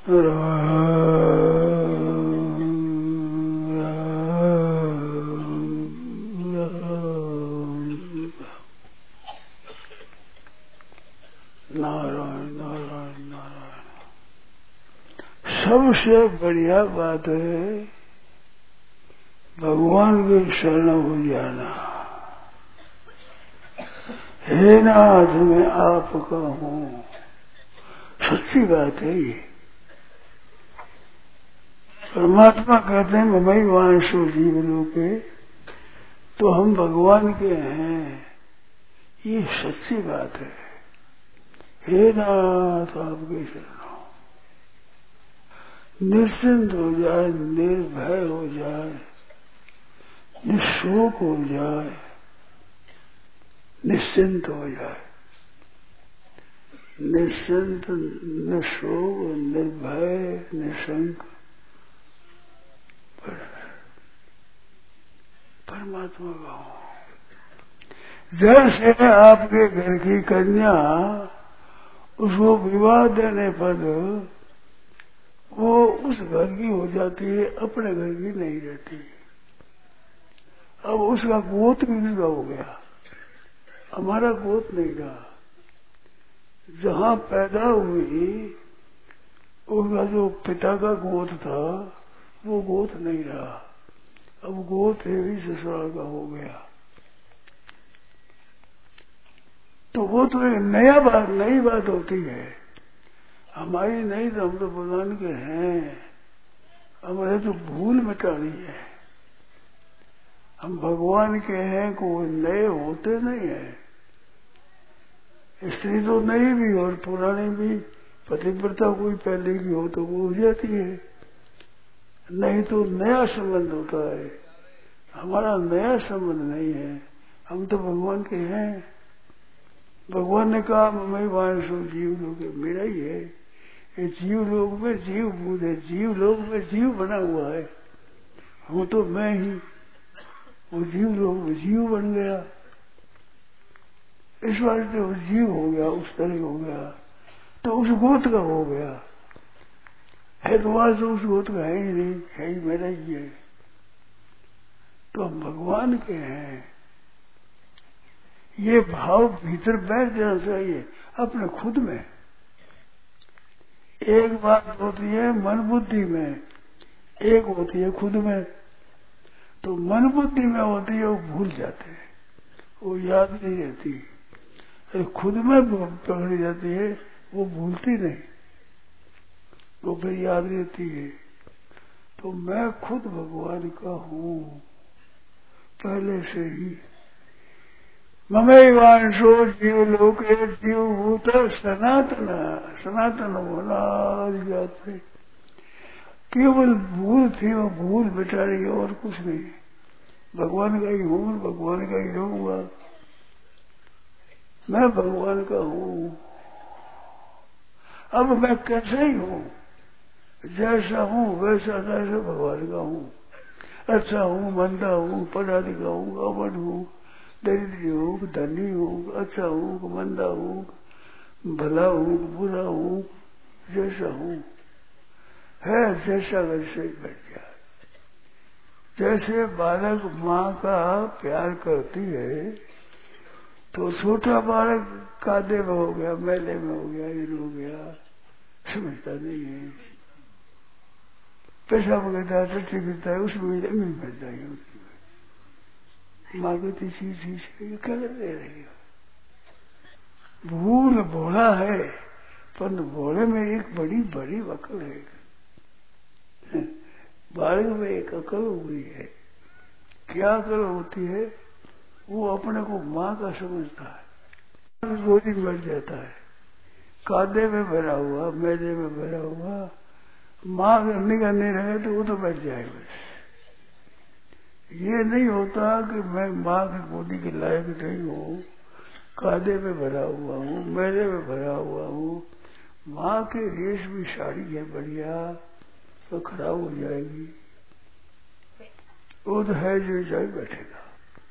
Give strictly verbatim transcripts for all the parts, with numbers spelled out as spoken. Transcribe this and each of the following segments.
नारायण नारायण नारायण। सबसे बढ़िया बात है भगवान के शरण हो जाना। हे नाथ मैं आपका हूँ, सच्ची बात है ये। परमात्मा कहते हैं ममई वांशो जीवलोके, तो हम भगवान के हैं, ये सच्ची बात है। हे नाथ आपके शरण हो, निश्चिंत हो जाए, निर्भय हो जाए, निशोक हो जाए, निश्चिंत हो जाए, निश्चिंत, निशोक, निर्भय, निशंक परमात्मा का हो। जैसे आपके घर की कन्या उसको विवाह देने पर वो उस घर की हो जाती है, अपने घर की नहीं रहती। अब उसका गोत किसका हो गया? हमारा गोत नहीं रहा। जहाँ पैदा हुई उसका जो पिता का गोत था वो गोत नहीं रहा, अब गोत है ही ससुराल का हो गया। तो वो तो एक नया बात, नई बात होती है। हमारी नहीं तो हम तो भगवान के हैं, हमारे तो भूल मिटानी है। हम भगवान के हैं, कोई नए होते नहीं है। स्त्री तो नई भी और पुरानी भी, पतिव्रता कोई पहले की हो तो वो हो जाती है, नहीं तो नया संबंध होता है। हमारा नया संबंध नहीं है, हम तो भगवान के हैं। भगवान ने कहा मैं वांशो जीव लोग, मेरा ही है। ये जीव लोग में जीव भूत है, जीव लोग में जीव बना हुआ है, हूँ तो मैं ही। वो जीव लोग में जीव बन गया, इस वास्ते वो जीव हो गया, उस तरह हो गया, तो उस गोत का हो गया है। तो आज उस गोत का है ही नहीं, है ही मेरा ही है। तो हम भगवान के हैं, ये भाव भीतर बैठ जाना चाहिए अपने खुद में। एक बात होती है मन बुद्धि में, एक होती है खुद में। तो मन बुद्धि में होती है वो भूल जाते हैं, वो याद नहीं रहती। खुद में पकड़ी जाती है वो भूलती नहीं, वो फिर याद रहती है। तो मैं खुद भगवान का हूँ पहले से ही। ममैवांशो जीव लोके जीव भूत सनातन, सनातन होना जाते। केवल भूल थी, वो भूल मिटा रही है और कुछ नहीं। भगवान का ही हूँ, भगवान का ही रहूंगा, मैं भगवान का हूँ। अब मैं कैसे ही हूँ, जैसा हूँ वैसा जैसा भगवान का हूँ। अच्छा हूँ, मंदा हूँ, पढ़ा लिखा हूँ, अमन हूँ, दरिद्री हूँ, धनी हूँ, अच्छा हूँ, मंदा हूँ, भला हूँ, बुरा हूँ, जैसा हूँ है जैसा वैसे ही बैठ गया। जैसे बालक माँ का प्यार करती है तो छोटा बालक कादे में हो गया, मेले में हो गया, इन हो गया, समझता नहीं है। पैसा बगैरता है, टट्टी गिरता है, उसमें मिल मिलता है। मांगती चीज चीज क्या दे रही है? भूल भोला है, पर भोले में एक बड़ी बड़ी अकल है। बालक में एक अकल हुई है। क्या अकल होती है? वो अपने को माँ का समझता है, गोदी में बैठ जाता है, कादे में भरा हुआ, मैदे में भरा हुआ, माँ निगाह नहीं रहे तो वो तो बैठ जाए। बस ये नहीं होता कि मैं माँ की गोदी के लायक नहीं हूँ, कादे में भरा हुआ हूँ, मैदे में भरा हुआ हूँ। माँ की रेशमी साड़ी है बढ़िया, तो खराब हो जाएगी, वो तो है जो जाए बैठेगा।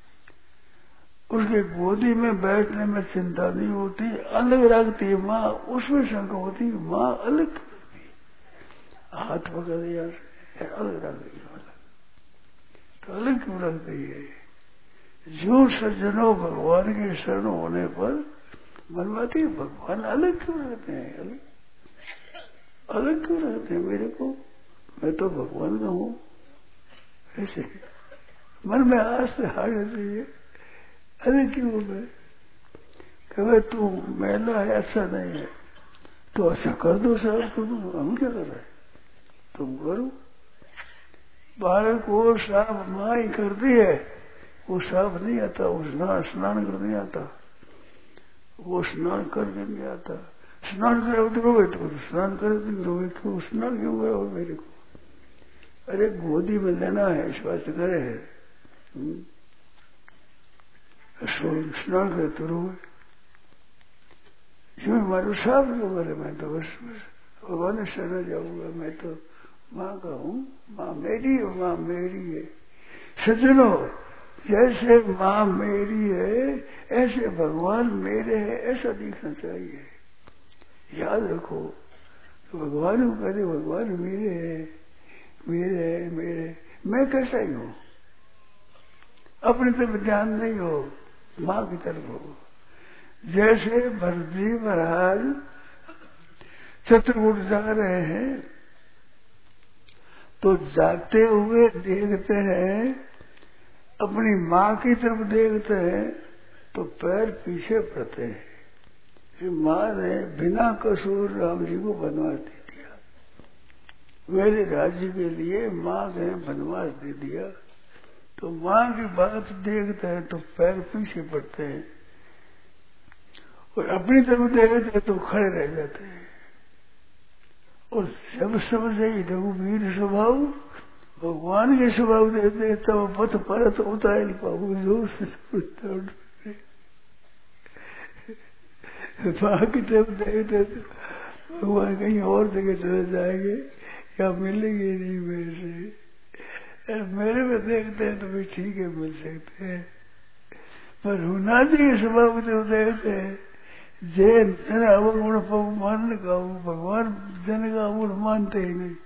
उसके गोदी में बैठने में चिंता नहीं होती, अलग रखती है माँ, उसमें शंका होती है माँ अलग करती। हाथ पकड़ दिया से अलग रख दिया, तो अलग क्यों रख दी है? जो सज्जनों भगवान के शरण होने पर मनवाती भगवान अलग क्यों रहते हैं? अलग अलग क्यों रहते हैं? मेरे को मैं तो भगवान का हूँ, ऐसे मन में आज से हार चाहिए। अलग क्यों मैं? कहे तू मैला है, अच्छा नहीं है, तो अच्छा कर दो साहब, तुम हम क्या कर रहे? तुम करो। बालक को साफ माँ ही करती है, वो साफ नहीं आता, वो स्नान स्नान कर नहीं आता, वो स्नान करके नहीं आता। स्नान करे तो रोए, तो स्नान करे तो रोए, क्यों स्नान क्यों करा मेरे को? अरे गोदी में लेना है, स्वास्थ्य करे है, स्नान करे तो रोए, जो मारो साफ क्यों करे? मैं तो बस भगवान शरण जाऊंगा, मैं तो माँ का हूँ, माँ मेरी है, माँ मेरी है। सज्जनों, जैसे माँ मेरी है ऐसे भगवान मेरे है, ऐसा दिखना चाहिए। याद रखो, तो भगवान को कहते भगवान मेरे है, मेरे है, मेरे। मैं कैसा ही हूँ? अपनी तरफ ध्यान नहीं हो, माँ की तरफ हो। जैसे भरतजी महाराज चित्रकूट जा रहे हैं, तो जाते हुए देखते हैं, अपनी माँ की तरफ देखते हैं, तो पैर पीछे पड़ते हैं। फिर माँ ने बिना कसूर राम जी को वनवास दे दिया, मेरे राज्य के लिए माँ ने वनवास दे दिया। तो माँ की बात देखते हैं तो पैर पीछे पड़ते हैं, और अपनी तरफ देखते हैं तो खड़े रह जाते हैं। और जब समझे रघुवीर स्वभाव भगवान के स्वभाव देते, तब पथ पर तो उतार पाऊ जो बाकी तरफ देखते तो भगवान कहीं और जगह चले जाएंगे, या मिलेंगे नहीं मेरे से। मेरे में देखते हैं तो भी ठीक है, मिल सकते हैं, पर हुना जी के स्वभाव तो देखते हैं, जैन जन अवगुण भगवान का, भगवान जन का अवगुण मानते ही नहीं।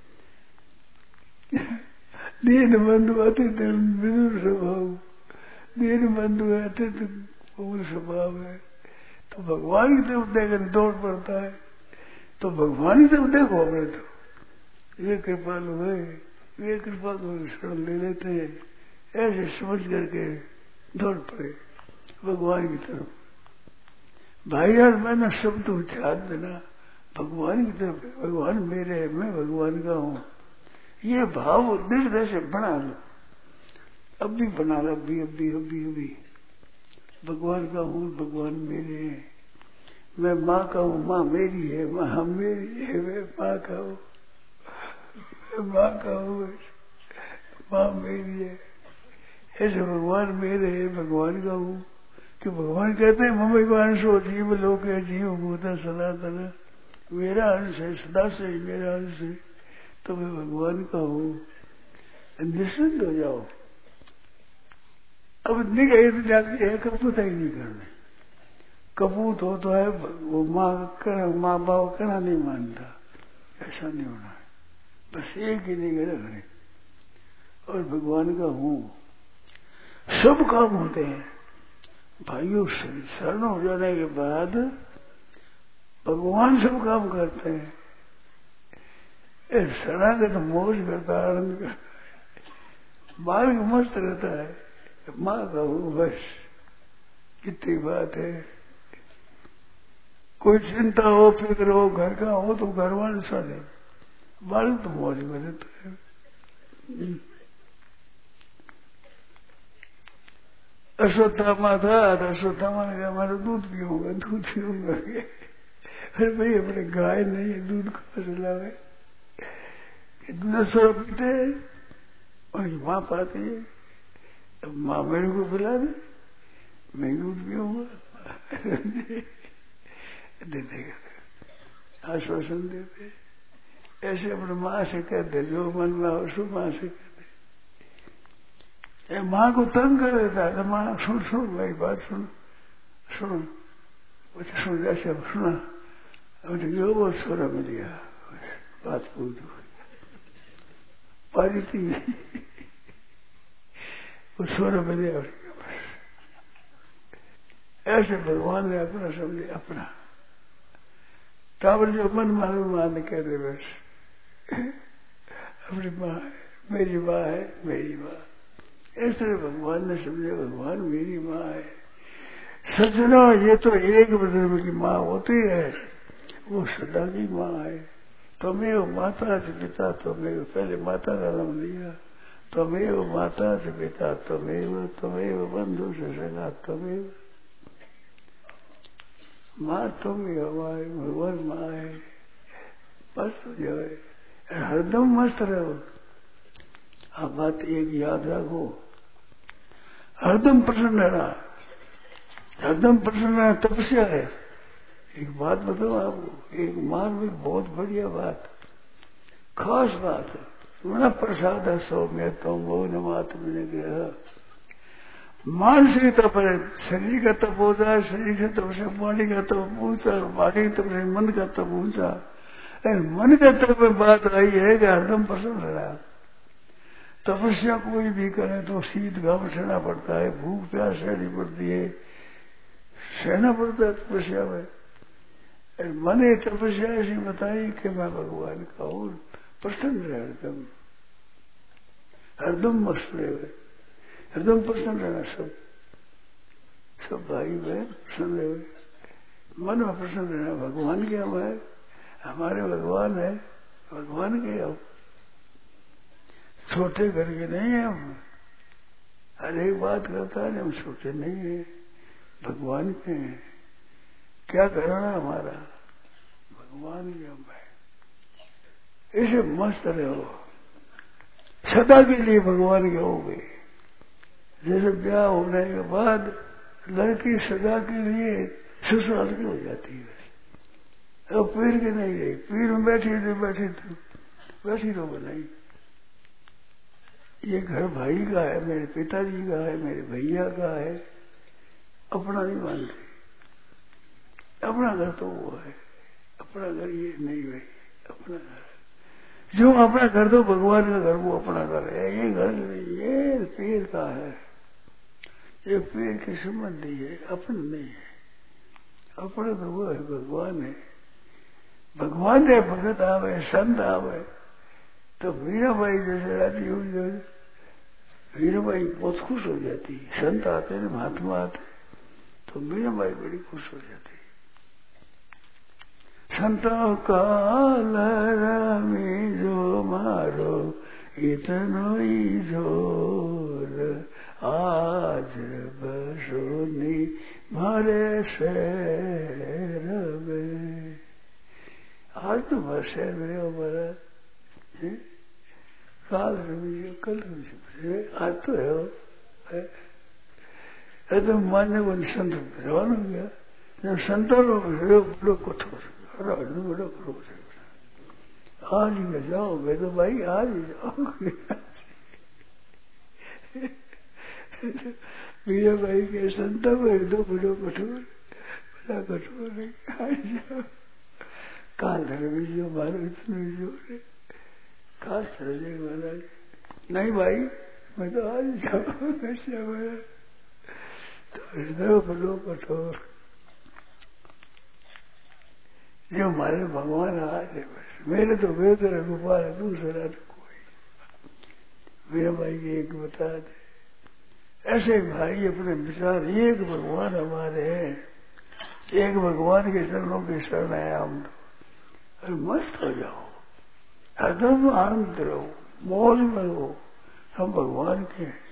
दीन बंधु अतिथ विदुर स्वभाव, दीन बंधु अतिथ पौर स्वभाव है, तो भगवान की तरफ देखकर दौड़ पड़ता है। तो भगवान की तरफ देखो, अपने तो ये कृपालु है, ये कृपा को शरण ले लेते हैं, ऐसे समझ करके दौड़ पड़े भगवान की तरफ। भाई यार मैंने शब्द उच्चार देना भगवान की तरफ, भगवान मेरे है, मैं भगवान का हूँ, ये भाव दृढ़ से बना लो, अब भी बना लो, अभी अभी अभी अभी भगवान का हूँ, भगवान मेरे है, मैं माँ का हूँ, माँ मेरी है, माँ मेरी है, मैं माँ का हूँ, मैं माँ का हूँ, माँ मेरी है, ऐसे भगवान मेरे है, भगवान का हूँ। कि भगवान कहते हैं मम्मी अंशो जीव लोक जीव भूत सनातन, मेरा अंश है, सदा से ही मेरा अंश है, तो मैं भगवान का हूँ, निश्चिंत हो जाओ। अब निगह तो जाके है कपूत ही नहीं करने, कपूत हो तो है वो माँ का माँ बाप करना नहीं मानता, ऐसा नहीं होना है, बस एक ही निगह रखने, और भगवान का हूँ। सब काम होते हैं भाइयों, शरण हो जाने के बाद भगवान सब काम करते हैं। शरणागत मौज करता है, आनंद करता है, बालक मस्त रहता है, माँ का हूँ बस, कितनी बात है। कोई चिंता हो फिक्र हो घर का हो तो घर वाले सारे, बालक तो मौज में रहता है। अश्वत्थामा था, अश्वत्थामा ने कहा मैं दूध पीऊंगा, दूध पीऊंगा। अरे भाई अपने गाय नहीं है, दूध कहाँ से लावे? इतना सौ पीते और माँ पाती है, अब माँ मेरे को पिला दे, मैं दूध पीऊंगा। देते आश्वासन देते, ऐसे अपने माँ से कहते, जो मन में हो सो माँ से कहते। माँ को तंग कर देता है, माँ सुन सुन मेरी बात सुन सुन, सुन जैसे सुना, अब वो सोरा मिल गया, बात पूछ पारी थी वो सोलह बजे बस ऐसे भगवान ने अपना समझे अपना टावर जो मन मालूम मान कहते बस अपनी माँ है मेरी माँ है मेरी माँ ऐसे भगवान ने समझे भगवान मेरी माँ है। सज्जना ये तो एक धर्म की माँ होती है वो सदा की माँ है। त्वमेव माता से पिता त्वमेव पहले माता का नाम लिया त्वमेव माता से पिता त्वमेव त्वमेव बंधु से सगा त्वमेव माँ तुम ही हमारे भगवान माँ है। मस्त हो जाए हरदम मस्त रहो। आप बात एक याद रखो हरदम प्रसन्न रहना हरदम प्रसन्न रहना तपस्या है। एक बात बताओ आपको एक मार्मिक बहुत बढ़िया बात खास बात है बड़ा प्रसाद है सौम्य तुम वो नमात मैंने गया मानसिक तप है शरीर का तप होता है शरीर का तप से वाणी का तप ऊंचा वाणी तप से मन का तप ऊंचा मन का तप में बात आई है कि हरदम प्रसन्न रहा। तपस्या कोई भी करे तो शीत घाम सहना पड़ता है भूख प्यास सहनी पड़ती है सहना पड़ता है तपस्या में। मैंने तपस्या ऐसी बताई कि मैं भगवान का हूँ प्रसन्न रहे हरदम हरदम मस्त रहे हरदम प्रसन्न रहना सब सब भाई बहन प्रसन्न रहे मन में प्रसन्न रहना। भगवान के हम है हमारे भगवान है भगवान के हम छोटे करके नहीं है हम हर एक बात करता है हम छोटे नहीं है भगवान के हैं। क्या करना हमारा भगवान के हम है इसे मस्त रहो सदा के लिए भगवान के हो गए। जैसे ब्याह होने के बाद लड़की सदा के लिए ससुराल की हो जाती है अब पीर के नहीं रही पीर में बैठी तो बैठी तो बैठी तो बनाई ये घर भाई का है मेरे पिताजी का है मेरे भैया का है अपना नहीं मानते अपना घर तो वो है अपना घर ये नहीं भाई अपना घर जो अपना घर तो भगवान का घर वो अपना घर है ये घर ये पीर का है ये पीर के संबंधी है अपन नहीं है अपना तो वो है भगवान है। भगवान ने भगत आवे संत आवे तो मीराबाई जैसे राजी हुई जो मीराबाई बहुत खुश हो जाती संत आते हैं महात्मा आते तो मीराबाई बड़ी खुश हो जाती। संतों का लरमी जो मारो इतनो ही जोर आज बसोनी मारे शहर में आज तो बस शहर में हो बड़ा काल से कल से आज तो है वो तो मानने को संत रवाना हो गया जब संतों बड़ो कठोर बड़ो क्रोध आज ही जाओ मैं तो भाई आज ही जाओ मेरा भाई के संतों में दो बड़ो कठोर बड़ा कठोर है आज जाओ काल धर्मी जो मारो इतने जोर खास तरह महाराज नहीं भाई मैं तो आज जाऊँ मेरा तो हृदय बड़ो कठोर जो हमारे भगवान आज है बस मेरे तो बेहतर गोपाल है दूसरा तो कोई मेरा भाई की एक बता दे ऐसे भाई अपने विचार एक भगवान हमारे हैं एक भगवान के चरणों की शरण है हम तो अरे मस्त हो जाओ हरदम आनंद रहो मौज में रहो हम भगवान के हैं।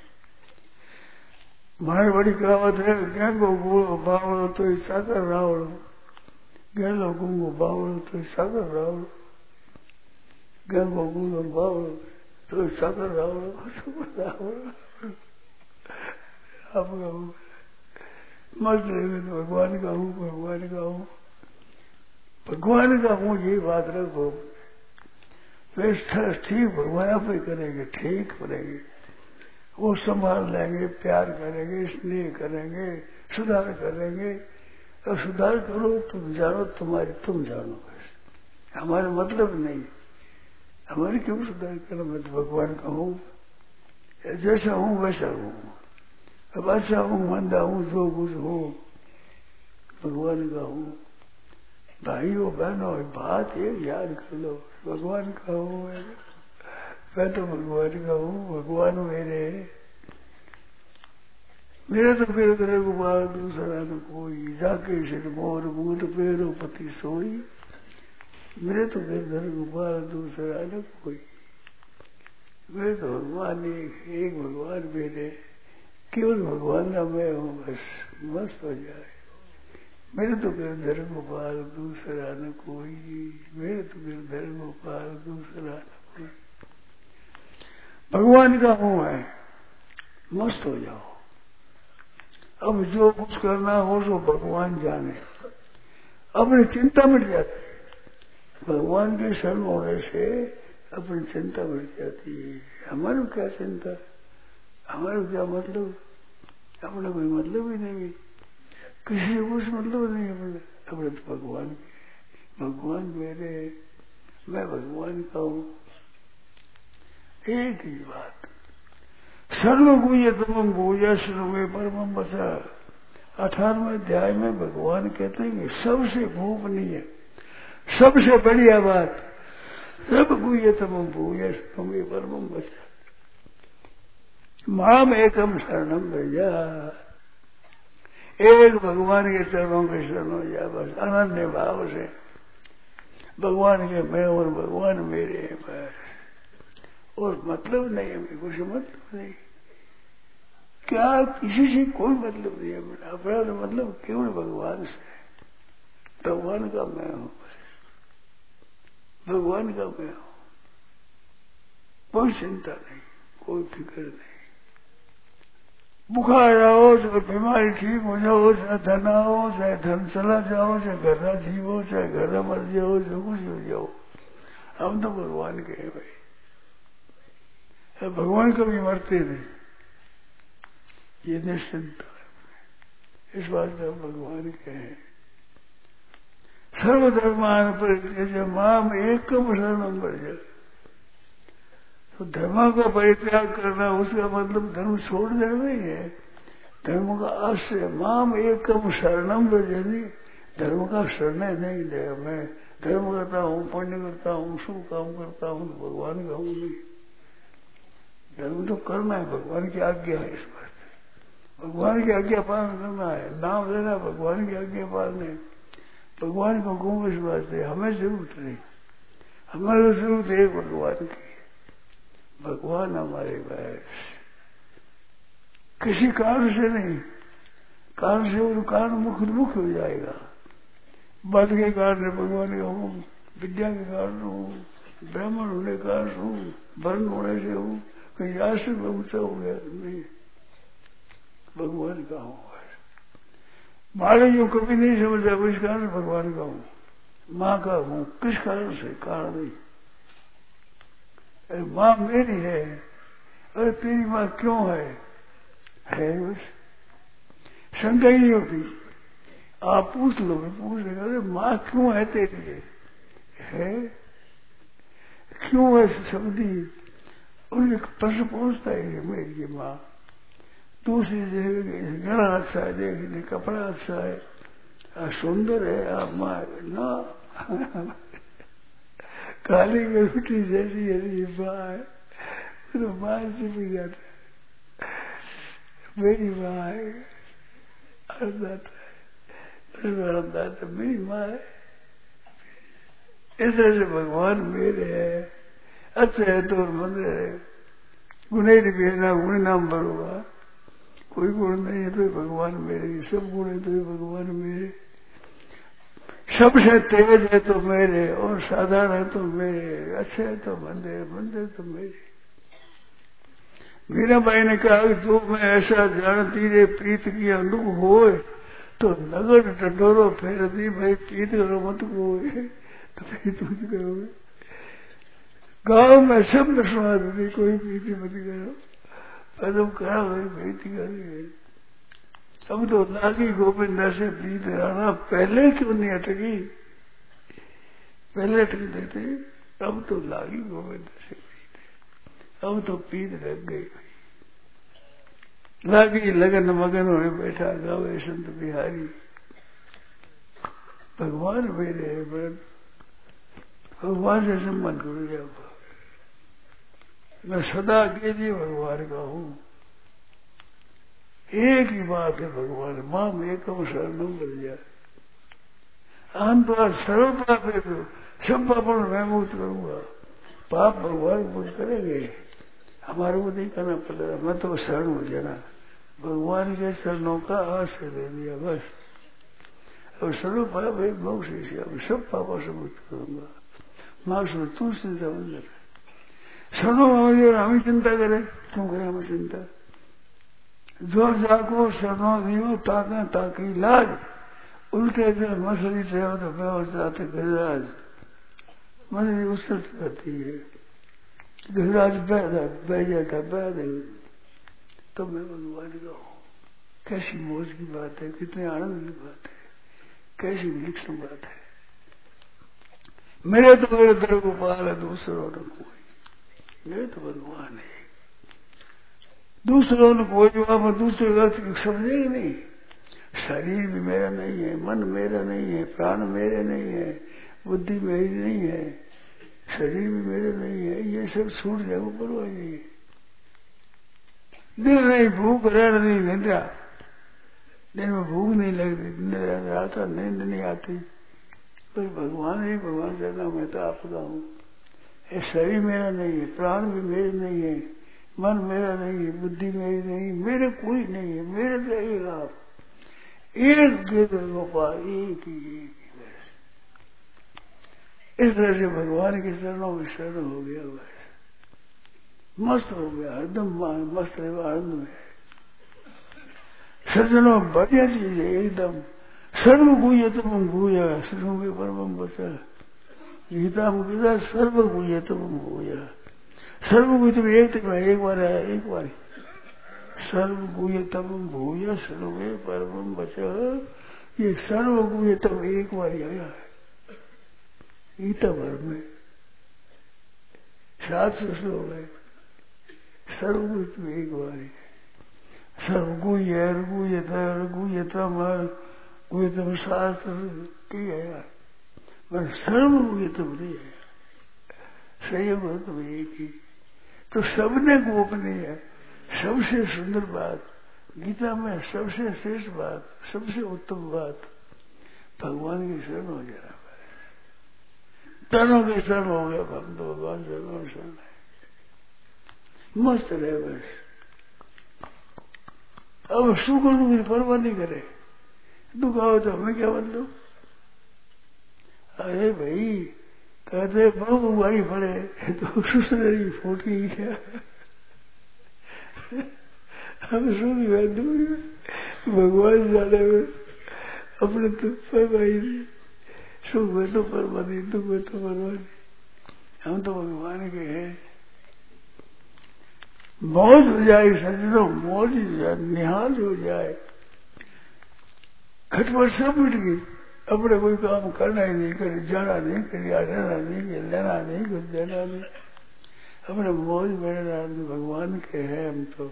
मारे बड़ी कहावत है गंगो गुड़ो बावड़ो तो सागर रावड़ो गंगो गुंगो बावड़ो तो सागर रावड़ो गंगो गुड़ो बावड़ो तो सागर रावड़ो रावड़ो आप मस्त रहे तो भगवान का हूँ भगवान का हूँ भगवान का हूँ ये बात रखो फिर ठीक भगवान आप ही करेंगे ठीक करेंगे वो संभाल लेंगे प्यार करेंगे स्नेह करेंगे सुधार करेंगे और सुधार करो तुम जानो तुम्हारी तुम जानो बस हमारा मतलब नहीं हमारे क्यों सुधार करना? मैं तो भगवान का हूँ, जैसा हूँ वैसा हूँ। अब अच्छा हूँ, मंदा हूँ, जो कुछ हो भगवान का हूँ। भाइयों बहनों, बात एक याद कर लो, भगवान का हूँ मैं, मैं तो भगवान का हूँ, भगवान मेरे है। मेरे तो फिर तेरे गोपाल दूसरा न कोई, जाके सिर मोर बूट पेरो पति सोई। मेरे तो फिर धर गोपाल दूसरा न कोई, मेरे तो भगवान एक, एक भगवान मेरे, केवल भगवान का मैं हूँ, बस मस्त हो जाए। मेरे तो गिरधर गोपाल दूसरा न कोई, मेरे तो गिरधर गोपाल दूसरा न कोई, भगवान का हूँ मैं, मस्त हो जाओ। अब जो कुछ करना हो तो भगवान जाने, अपनी चिंता मिट जाती है। भगवान के शरण होने से अपनी चिंता मिट जाती है। हमारे क्या चिंता, हमारे क्या मतलब, अपना कोई मतलब ही नहीं, किसी को कुछ मतलब नहीं है। अपने तो भगवान के, भगवान मेरे, मैं भगवान का हूँ, एक ही बात। सर्वगुह्य तमं भूय श्रवे परमं वचा। अठारहवें अध्याय में भगवान कहते हैं कि सबसे गोपनीय, सबसे बढ़िया बात, सर्वगुह्य तमं भूय श्रवे परमं वचा, माम एकम शरणम भैया। एक भगवान के चरणों के शरण हो जा, बस अनन्य भाव से। भगवान के मैं और भगवान मेरे, बस और मतलब नहीं, हमें कुछ मतलब नहीं, क्या किसी से कोई मतलब नहीं है। अपना तो मतलब केवल भगवान से, भगवान का मैं हूँ, भगवान का मैं हूँ, कोई चिंता नहीं, कोई फिक्र नहीं। बुखार आओ चाहे बीमारी ठीक हो जाओ, चाहे धन आओ चाहे धन चला जाओ, चाहे घरना जीवो चाहे घरना मर जाओ, जो कुछ हो जाओ, हम तो भगवान के हैं भाई। भगवान कभी मरते नहीं, ये निश्चिंत है, इस बात से हम भगवान के हैं। सर्वधर्मान परित्यज माम एकम शरणम व्रज। तो धर्म का परित्याग करना, उसका मतलब धर्म छोड़ देना नहीं है, धर्म का आश्रय। माम एकम शरणम व्रजति, धर्म का शरण नहीं ले। मैं धर्म करता हूँ, पुण्य करता हूँ, शुभ काम करता हूँ, तो भगवान का हूँ नहीं। धर्म तो करना है, भगवान की आज्ञा है, इस बात भगवान की आज्ञा पालन करना है, नाम लेना भगवान की आज्ञा पालन है, भगवान को घूम, इस बात है। हमें जरूरत नहीं, हमारी जरूरत है भगवान की, भगवान हमारे पास किसी कारण से नहीं, कारण से वो कारण मुख मुख हो जाएगा। बल के कारण भगवान का हूँ, विद्या के कारण हूँ, ब्राह्मण होने के कारण हूँ, वर्ण होने से हूँ, कहीं आश्रम में ऊंचा हो गया नहीं, भगवान का हूँ। मारे यूं कभी नहीं समझा, इस कारण भगवान का हूँ, माँ का हूँ, किस कारण से, कारण नहीं। अरे माँ मेरी है, अरे तेरी माँ क्यों है, है बस, शंका ही नहीं होती। आप पूछ लो, पूछ लेंगे, अरे माँ क्यों है तेरी है, क्यों है शब्दी, उनके प्रश्न पूछता है। मेरी माँ दूसरी जगह गला अच्छा है, देखने कपड़ा अच्छा है, सुंदर है, आप माँ ना काली में रोटी जैसी ऐसी माँ है, तो माँ से भी जाता है, मेरी माँ है, अर्दाता है, अर्दाता मेरी माँ है। इस तरह से भगवान मेरे है, अच्छा है तो मंदिर है, गुणे भी है ना, गुण नाम बरोगा, कोई गुण नहीं है तो भगवान मेरे, सब गुण है तो भगवान मेरे, सबसे तेज है तो मेरे, और साधारण है तो मेरे, अच्छे है तो मंदिर, मंदिर तो मेरे। मीरा बाई ने कहा कि जो मैं ऐसा जानती रे प्रीत की अनुक हो, तो नगर टटोरो फेर दी, भाई प्रीत करो मत होए तो प्रीत मत करोगे। गाँव में सब न सुना देती, कोई प्रीति मत करो, कदम करा भाई प्रीति करेंगे। अब तो लागी गोविंदा से प्रीत राणा, पहले क्यों नहीं अटकी, पहले अटक देते, अब तो लागी गोविंद से पीत, अब तो पीत लग गई। लागी लगन मगन होने बैठा गावे संत बिहारी, भगवान मेरे है बरन, भगवान से संबंध जुड़ गया। मैं सदा के लिए भगवान का हूं। एक ही बात है भगवान, मां में एकम शरणम बन जाए। आम तो आज सर्व पाप है, तो सब पापों में मैं मुक्त करूंगा। पाप भगवान मुक्त करेंगे, हमारे को नहीं करना पड़ेगा। मैं तो शरण हो जाना, भगवान के शरणों का आश्रय ले लिया बस। और सर्व पाप एक मोक्ष से अब सब पापों से मुक्त करूंगा। मां सुन तू चिंता बंद कर, शरणों में हमें चिंता करे, क्यों करे हमें चिंता। जो जाको शरणों दियो ताके ताकि लाज, उल्टे जो मछली थे तो व्यवस्था गिरिराज, मछली उछलती रहती है, गिरिराज बह बह जाता बह दे। तो मैं भगवान का हूं। कैसी मौज की बात है, कितने आनंद की बात है, कैसी विलक्षण बात है। मेरे तो मेरे दर गोपाल है, दूसरों ने कोई, मेरे तो भगवान है। दूसरों ने कोई जवाब, दूसरे व्यक्ति समझे ही नहीं। शरीर भी मेरा नहीं है, मन मेरा नहीं है, प्राण मेरे नहीं है, बुद्धि मेरी नहीं है, शरीर भी मेरे नहीं है। ये सब छूट जाए परवाह नहीं है। दिन नहीं भूख, रहना नहीं निद्रा, दिन में भूख नहीं लगती, दिन आता नींद नहीं आती, पर भगवान ही भगवान कहना मैं तो आपका हूँ। ये शरीर मेरा नहीं है, प्राण भी मेरे नहीं है, मन मेरा नहीं है, बुद्धि मेरी नहीं, मेरे कोई नहीं है, मेरे तो एक आप, एक गिर गोपाल, एक ही एक ही बस। इस तरह से भगवान के चरणों में शरण हो गया, बस मस्त हो गया, हरदम मस्त रहेगा आनंद में। सज्जनों बढ़िया चीज है एकदम। सर्व गुह्य तुम भूय सर्व के परम वचन, गीता में गीता सर्व गुह्य तुम भूय, सर्व गुह्य तुम एक तक एक बार आया, एक बार सर्व गुह्य तम भूय सर्व परम वचन। ये सर्व गुह्य तम एक बार आया है गीता भर में, सात सौ श्लोक है। सर्वगुह्य तुम एक बार है, सर्वगुह्य गुह्यतर गुह्यतम गुह्यतम शास्त्र की है, पर सर्वगुह्यतम नहीं है। सही है तुम एक ही, तो सबने गोपनीय है। सबसे सुंदर बात गीता में, सबसे श्रेष्ठ बात, सबसे उत्तम बात भगवान की शरण हो जाना। तनों के शरण हो गया, हम तो भगवान शरण शरण है, मस्त रहे बस। अब सुख और दुख की परवाह नहीं करे, दुख आओ तो हमें क्या मतलब। अरे भाई कहते बड़ो बुआई पड़े तो सुसरी फूटी क्या, हम सुख में दुख भगवान जाने में अपने दुख पर भाई, सुख में तो परवाह नहीं, दुख में तो परवाह नहीं, हम तो भगवान के हैं। मौज हो जाए सज्जनों, मौज हो जाए, निहाल हो जाए, खटपट सब उठ गई, अपने कोई काम करना ही नहीं, करे जाना नहीं, करिया रहना नहीं, लेना नहीं, कुछ देना नहीं, अपने मौज में रहना। भगवान के हैं हम तो,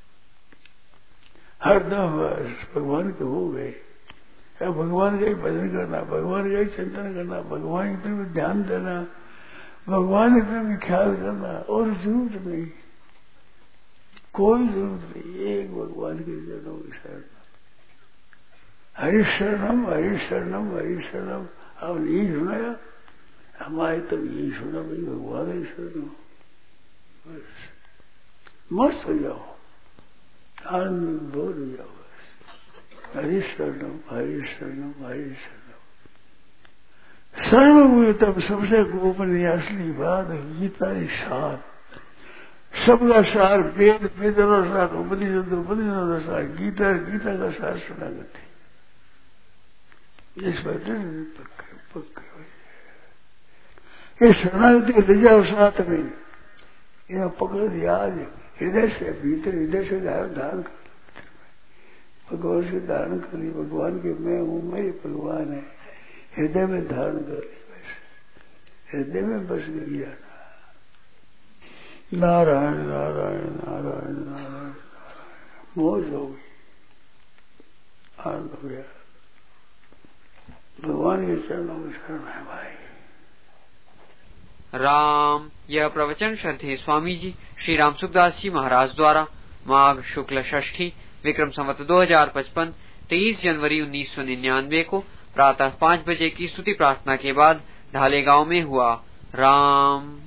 हर दम भगवान के हो गए। भगवान का ही भजन करना, भगवान का ही चिंतन करना, भगवान की तरफ ध्यान देना, भगवान की तरफ ख्याल करना, और जरूरत नहीं, कोई जरूरत नहीं, एक भगवान के चरणों की शरण। हरि शरणम हरि शरणम हरि शरणम। अब नहीं सुनाया हमारे, तब यही सुना भाई भगवान ही शरण, बस मस्त हो जाओ, आनंद में बोर हो जाओ बस। हरि शरणम हरि शरणम हरि शरणम। सर्वगुह्य तब सबसे गोपनीय असली बात गीता ही सार, सबका सार, वेद वेदों का सार, उपनिषद उपनिषदों का सार, गीता गीता का सार सुना करती। इस पर पक्के पक्के हो जाए, ये शरणागति ले जाओ साथ में, यह पकड़ दिया आज हृदय से, भीतर हृदय से धारण धारण कर, भगवान से धारण कर ली, भगवान के मैं हूँ, मेरे भगवान है, हृदय में धारण कर ली बस। हृदय में बस गई जाना। नारायण नारायण नारायण नारायण नारायण, मौज हो गई, आनंद हो गया। भगवान के चरणों में शरण है भाई। राम। यह प्रवचन श्रद्धेय स्वामी जी श्री राम सुखदास जी महाराज द्वारा माघ शुक्ल षष्ठी विक्रम संवत दो हजार पचपन तेईस जनवरी उन्नीस सौ निन्यानवे को प्रातः पाँच बजे की स्तुति प्रार्थना के बाद ढाले गांव में हुआ। राम।